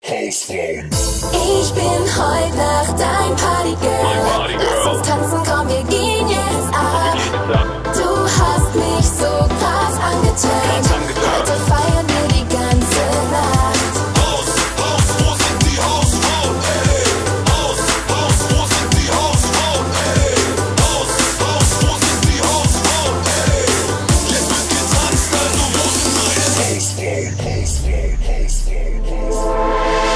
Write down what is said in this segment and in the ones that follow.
Hausfrauen. Ich bin heut Nacht dein Partygirl. Lass uns tanzen, komm, wir gehen jetzt ab. Du hast mich so krass angeturnt. Heute feiern wir die ganze Nacht. Haus, wo sind die Hausfrauen, ey? Haus, wo sind die Hausfrauen, ey? Haus, wo sind die Hausfrauen, ey? Jetzt wird getanzt, also wo sind meine Hausfrauen, Hausfrauen, Hausfrauen, Hausfrauen.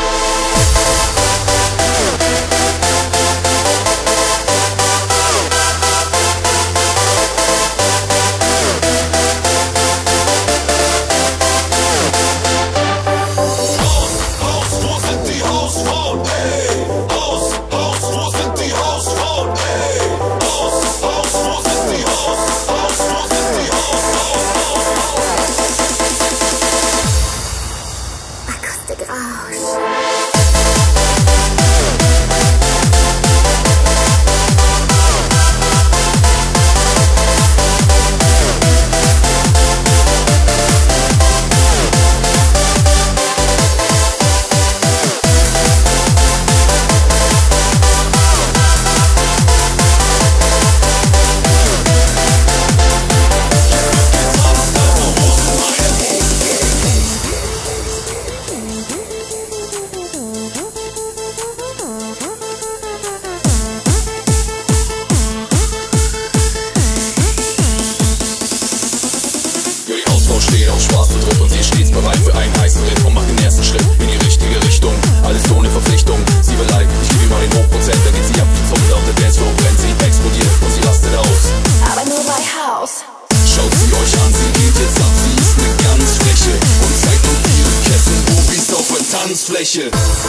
Steht auf schwarzen Druck und sie ist stets bereit für einen heißen Ritt und macht den ersten Schritt in die richtige Richtung. Alles ohne Verpflichtung, sie will like, ich gebe ihr mal den Hochprozent, dann geht sie ab wie Zunder und der Dancefloor brennt, sie explodiert und sie rastet aus. Aber nur bei Haus. Schaut sie euch an, sie geht jetzt ab, sie ist ne ganz freche und zeigt uns ihre Ketten, Bubis auf der Tanzfläche.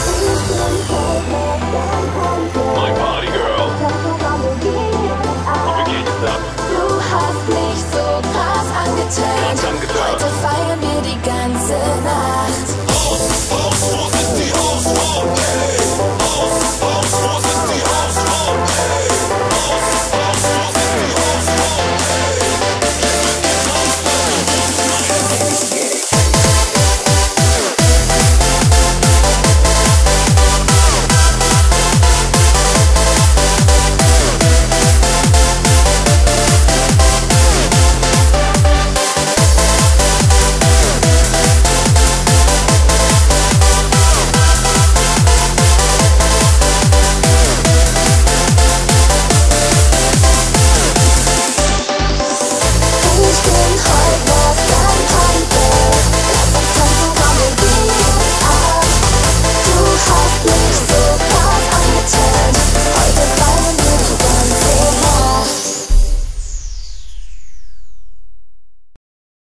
My Party Girl. Und wir gehen jetzt ab. Du hast mich so krass angeturnt.